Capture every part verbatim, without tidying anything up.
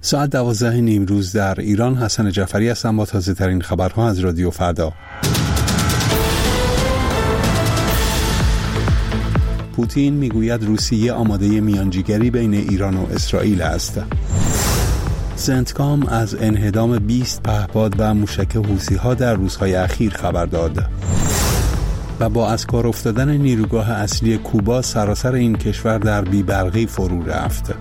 ساعت دوازده نیمروز در ایران. حسن جعفری هستم با تازه ترین خبرها از رادیو فردا. پوتین میگوید روسیه آماده میانجیگری بین ایران و اسرائیل است. سنتکام از انهدام بیست پهپاد و موشک حوثی‌ها در روزهای اخیر خبر داد. و با از کار افتادن نیروگاه اصلی کوبا سراسر این کشور در بی‌برقی فرو رفت.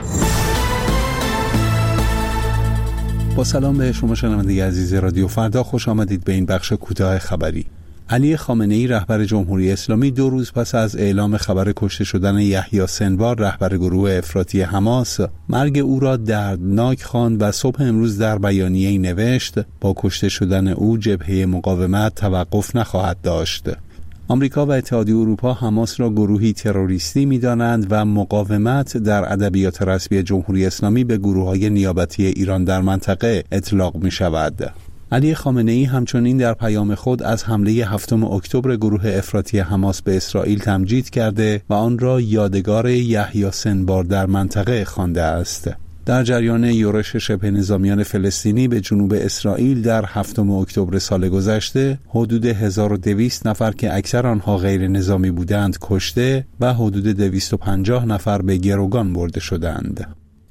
با سلام به شما شنونده عزیز رادیو فردا، خوش آمدید به این بخش کوتاه خبری. علی خامنه‌ای رهبر جمهوری اسلامی دو روز پس از اعلام خبر کشته شدن یحیی سنوار رهبر گروه افراطی حماس مرگ او را دردناک خواند و صبح امروز در بیانیه‌ای نوشت با کشته شدن او جبهه مقاومت توقف نخواهد داشت. آمریکا و اتحادیه اروپا حماس را گروهی تروریستی می‌دانند و مقاومت در ادبیات رسمی جمهوری اسلامی به گروه‌های نیابتی ایران در منطقه اطلاق می‌شود. علی خامنه‌ای همچنین در پیام خود از حمله هفتم اکتبر گروه افراطی حماس به اسرائیل تمجید کرده و آن را یادگار یحیی سنوار در منطقه خوانده است. در جریان یورش شبه نظامیان فلسطینی به جنوب اسرائیل در هفتم اکتبر سال گذشته حدود هزار و دویست نفر که اکثر آنها غیر نظامی بودند کشته و حدود دویست و پنجاه نفر به گروگان برده شدند.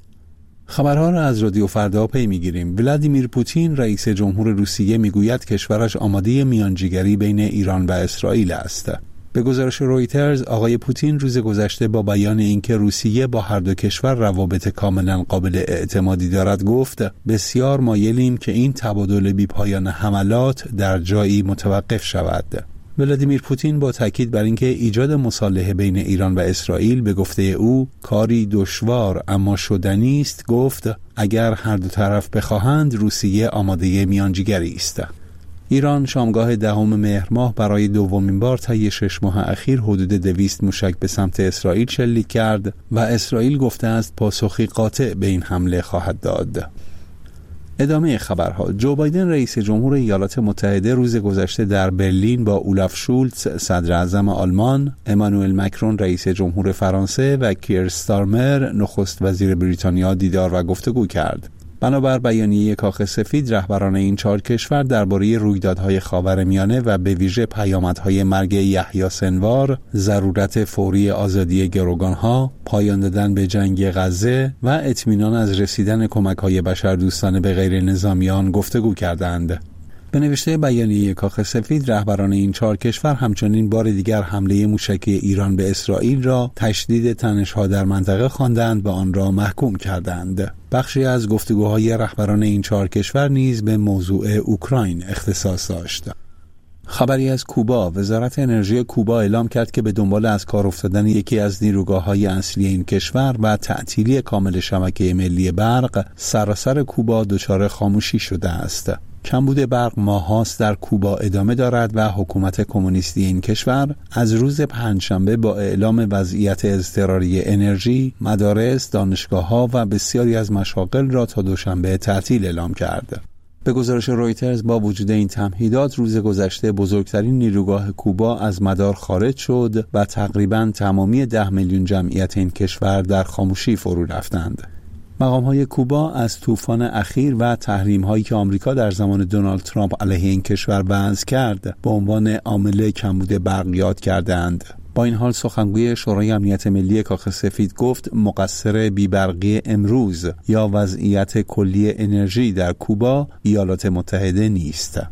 خبرها را از رادیو فردا پی می‌گیریم. ولادیمیر پوتین رئیس جمهور روسیه میگوید کشورش آماده میانجیگری بین ایران و اسرائیل است. به گزارش رویترز، آقای پوتین روز گذشته با بیان اینکه روسیه با هر دو کشور روابط کاملا قابل اعتمادی دارد گفت بسیار مایلیم که این تبادل بی پایان حملات در جایی متوقف شود. ولادیمیر پوتین با تاکید بر اینکه ایجاد مصالحه بین ایران و اسرائیل به گفته او کاری دشوار اما شدنی است گفت اگر هر دو طرف بخواهند روسیه آماده میانجیگری است. ایران شامگاه دهم مهر ماه برای دومین بار طی شش ماه اخیر حدود دویست موشک به سمت اسرائیل شلیک کرد و اسرائیل گفته است پاسخی قاطع به این حمله خواهد داد. ادامه خبرها. جو بایدن رئیس جمهور ایالات متحده روز گذشته در برلین با اولاف شولتز صدر اعظم آلمان، امانوئل مکرون رئیس جمهور فرانسه و کیر استارمر نخست وزیر بریتانیا دیدار و گفتگو کرد. بنابر بیانیه کاخ سفید، رهبران این چهار کشور درباره رویدادهای خاورمیانه و به ویژه پیامدهای مرگ یحیی سنوار، ضرورت فوری آزادی گروگانها، پایان دادن به جنگ غزه و اطمینان از رسیدن کمک‌های بشردوستانه به غیر نظامیان گفتگو کردند. به نوشته بیانیه کاخ سفید، رهبران این چهار کشور همچنین بار دیگر حمله موشکی ایران به اسرائیل را تشدید تنش‌ها در منطقه خواندند و آن را محکوم کردند. بخشی از گفتگوهای رهبران این چهار کشور نیز به موضوع اوکراین اختصاص داشت. خبری از کوبا. وزارت انرژی کوبا اعلام کرد که به دنبال از کار افتادن یکی از نیروگاه‌های اصلی این کشور و تعطیلی کامل شبکه ملی برق، سراسر کوبا دچار خاموشی شده است. کمبود برق ماهاست در کوبا ادامه دارد و حکومت کمونیستی این کشور از روز پنجشنبه با اعلام وضعیت اضطراری انرژی، مدارس، دانشگاه‌ها و بسیاری از مشاغل را تا دوشنبه تعطیل اعلام کرد. به گزارش رویترز، با وجود این تمهیدات روز گذشته بزرگترین نیروگاه کوبا از مدار خارج شد و تقریباً تمامی ده میلیون جمعیت این کشور در خاموشی فرو رفتند. مقام‌های کوبا از طوفان اخیر و تحریم‌هایی که آمریکا در زمان دونالد ترامپ علیه این کشور وضع کرد به عنوان عامل کمبود برق یاد کردند. با این حال سخنگوی شورای امنیت ملی کاخ سفید گفت مقصر بی‌برقی امروز یا وضعیت کلی انرژی در کوبا ایالات متحده نیست.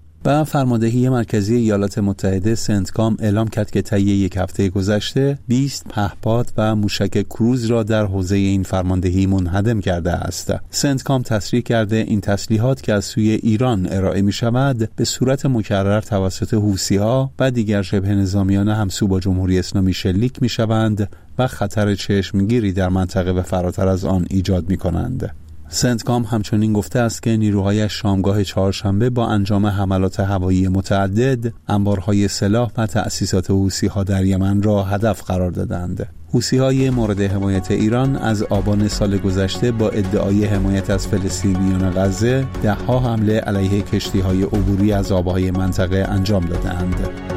و فرماندهی مرکزی ایالات متحده سنتکام اعلام کرد که طی یک هفته گذشته بیست پهپاد و موشک کروز را در حوزه این فرماندهی منهدم کرده است. سنتکام تصریح کرده این تسلیحات که از سوی ایران ارائه می شود به صورت مکرر توسط حوثی‌ها و دیگر شبه نظامیان همسو با جمهوری اسلامی شلیک می شوند و خطر چشمگیری در منطقه و فراتر از آن ایجاد می کنند. سنتکام همچنین گفته است که نیروهای شامگاه چهارشنبه با انجام حملات هوایی متعدد انبارهای سلاح و تأسیسات حوثی‌ها در یمن را هدف قرار دادند. حوثی‌های مورد حمایت ایران از آبان سال گذشته با ادعای حمایت از فلسطینیان غزه ده‌ها حمله علیه کشتی‌های عبوری از آبهای منطقه انجام دادند.